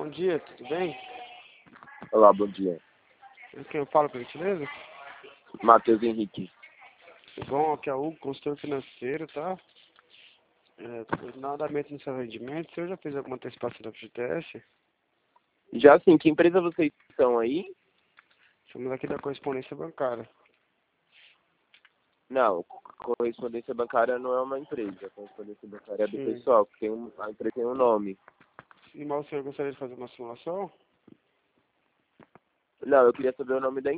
Bom dia, tudo bem? Olá, bom dia. Quem eu falo, por gentileza? Matheus Henrique. Tudo bom? Aqui é o Hugo, consultor financeiro, tá? Na andamento no seu rendimento, o senhor já fez alguma antecipação da FGTS? Já assim, que empresa vocês são aí? Somos aqui da correspondência bancária. Não, correspondência bancária não é uma empresa. A correspondência bancária é do Sim. pessoal, que a empresa tem um nome. E mal o senhor gostaria de fazer uma simulação? Não, eu queria saber o nome da